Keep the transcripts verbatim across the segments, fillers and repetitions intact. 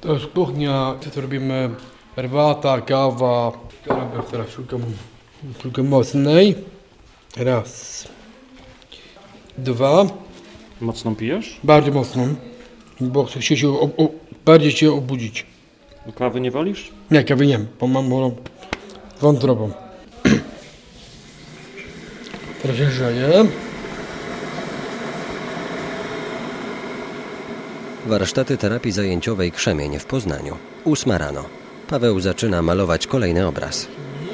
To jest kuchnia, tutaj robimy herbata, kawa. Teraz, teraz szukam, szukam mocnej. Raz. Dwa. Mocną pijesz? Bardzo mocną, bo chcę się, się o, o, bardziej się obudzić. Do kawy nie wolisz? Nie, kawy nie, bo mam bolą wątrobą. Teraz się grzeje. Warsztaty terapii zajęciowej Krzemień w Poznaniu. Ósma rano. Paweł zaczyna malować kolejny obraz.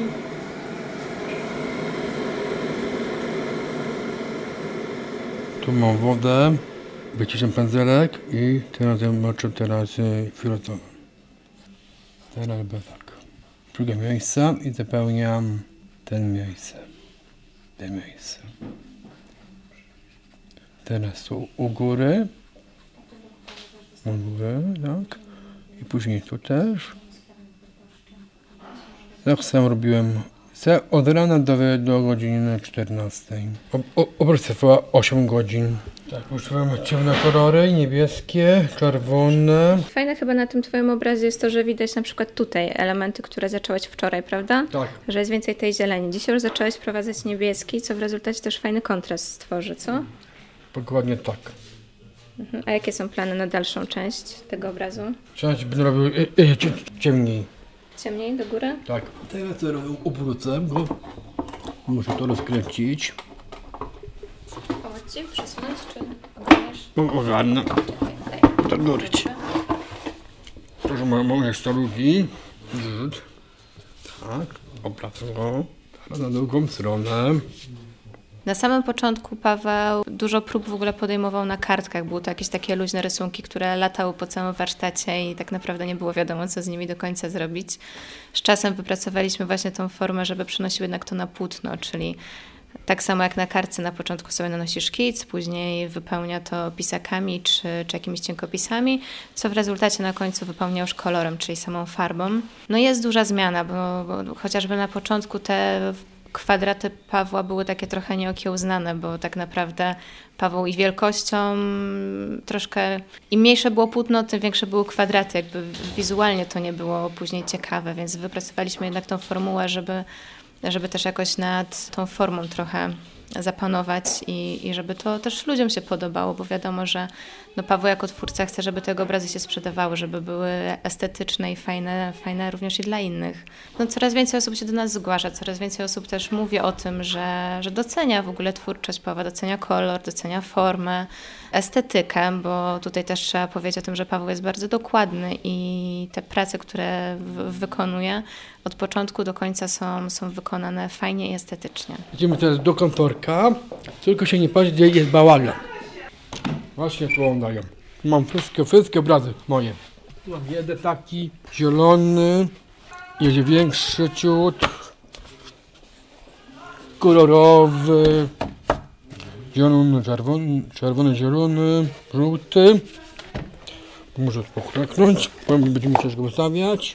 Tu mam wodę, wyciszam pędzelek i teraz moczę teraz fioletową. Teraz robię tak. Drugie miejsce i zapełniam ten miejsce. Te miejsce. Teraz tu u góry. U góry, tak. I później tu też. Tak samo robiłem od rana do, do godziny czternastej. Obraz trwała osiem godzin. Tak, używamy ciemne kolory, niebieskie, czerwone. Fajne chyba na tym twoim obrazie jest to, że widać na przykład tutaj elementy, które zacząłeś wczoraj, prawda? Tak. Że jest więcej tej zieleni. Dzisiaj już zacząłeś wprowadzać niebieski, co w rezultacie też fajny kontrast stworzy, co? Dokładnie tak. Mhm. A jakie są plany na dalszą część tego obrazu? Część będę robił e, e, ciemniej. Ciemniej do góry? Tak. Teraz to obrócę go. Muszę to rozkręcić. Pomóc ci przesunąć, czy ogarniesz? Ogarnę. Tak doryć. Proszę moje starugi. Tak. Obracam go. Teraz na drugą stronę. Na samym początku Paweł dużo prób w ogóle podejmował na kartkach. Były to jakieś takie luźne rysunki, które latały po całym warsztacie i tak naprawdę nie było wiadomo, co z nimi do końca zrobić. Z czasem wypracowaliśmy właśnie tą formę, żeby przenosił jednak to na płótno, czyli tak samo jak na kartce na początku sobie nanosi szkic, później wypełnia to pisakami czy, czy jakimiś cienkopisami, co w rezultacie na końcu wypełnia już kolorem, czyli samą farbą. No jest duża zmiana, bo, bo chociażby na początku te kwadraty Pawła były takie trochę nieokiełznane, bo tak naprawdę Paweł i wielkością troszkę, im mniejsze było płótno, tym większe były kwadraty, jakby wizualnie to nie było później ciekawe, więc wypracowaliśmy jednak tą formułę, żeby, żeby też jakoś nad tą formą trochę zapanować i, i żeby to też ludziom się podobało, bo wiadomo, że no Paweł jako twórca chce, żeby te obrazy się sprzedawały, żeby były estetyczne i fajne, fajne również i dla innych. No coraz więcej osób się do nas zgłasza, coraz więcej osób też mówi o tym, że, że docenia w ogóle twórczość Pawła, docenia kolor, docenia formę, estetykę, bo tutaj też trzeba powiedzieć o tym, że Paweł jest bardzo dokładny i te prace, które w, wykonuje od początku do końca są, są wykonane fajnie i estetycznie. Idziemy teraz do kantorka, tylko się nie patrzeć, gdzie jest bałagan. Właśnie tu on dają. Mam wszystkie, wszystkie obrazy moje. Tu mam jeden taki zielony, jest większy ciut, kolorowy, zielony, czerwony, czerwony, zielony, żółty. Muszę to pokraknąć, będziemy musieli go ustawiać.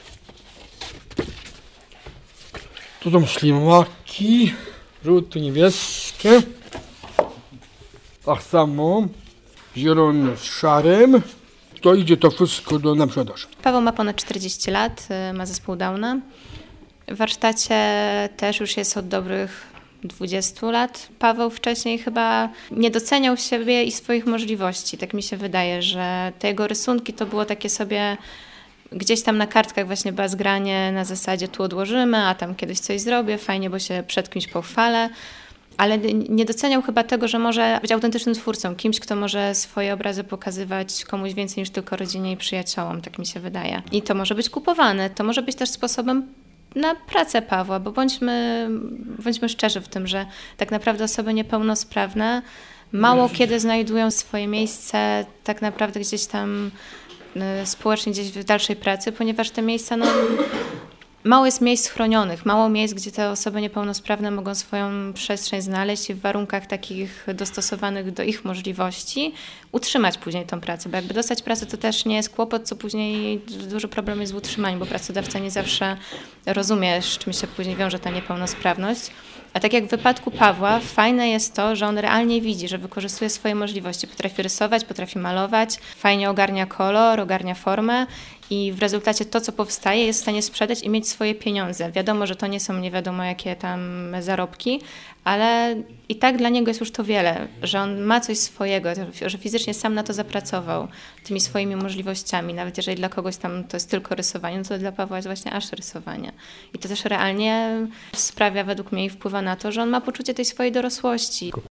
Tu są ślimaki, żółte, niebieskie. Tak samo, zielony z szarym. To idzie to wszystko do, na sprzedaż. Paweł ma ponad czterdzieści lat, ma zespół Downa. W warsztacie też już jest od dobrych dwudziestu lat. Paweł wcześniej chyba nie doceniał siebie i swoich możliwości. Tak mi się wydaje, że te jego rysunki to było takie sobie gdzieś tam na kartkach właśnie bazgranie na zasadzie tu odłożymy, a tam kiedyś coś zrobię, fajnie, bo się przed kimś pochwalę. Ale nie doceniał chyba tego, że może być autentycznym twórcą, kimś, kto może swoje obrazy pokazywać komuś więcej niż tylko rodzinie i przyjaciołom, tak mi się wydaje. I to może być kupowane, to może być też sposobem na pracę Pawła, bo bądźmy, bądźmy szczerzy w tym, że tak naprawdę osoby niepełnosprawne mało kiedy znajdują swoje miejsce tak naprawdę gdzieś tam społecznie, gdzieś w dalszej pracy, ponieważ te miejsca, no, mało jest miejsc chronionych, mało miejsc, gdzie te osoby niepełnosprawne mogą swoją przestrzeń znaleźć i w warunkach takich dostosowanych do ich możliwości utrzymać później tą pracę, bo jakby dostać pracę to też nie jest kłopot, co później duży problem jest w utrzymaniu, bo pracodawca nie zawsze rozumie, z czym się później wiąże ta niepełnosprawność. A tak jak w wypadku Pawła, fajne jest to, że on realnie widzi, że wykorzystuje swoje możliwości. Potrafi rysować, potrafi malować, fajnie ogarnia kolor, ogarnia formę i w rezultacie to, co powstaje, jest w stanie sprzedać i mieć swoje pieniądze. Wiadomo, że to nie są nie wiadomo jakie tam zarobki, ale i tak dla niego jest już to wiele, że on ma coś swojego, że fizycznie sam na to zapracował tymi swoimi możliwościami. Nawet jeżeli dla kogoś tam to jest tylko rysowanie, no to dla Pawła jest właśnie aż rysowanie. I to też realnie sprawia według mnie i wpływa na to, że on ma poczucie tej swojej dorosłości.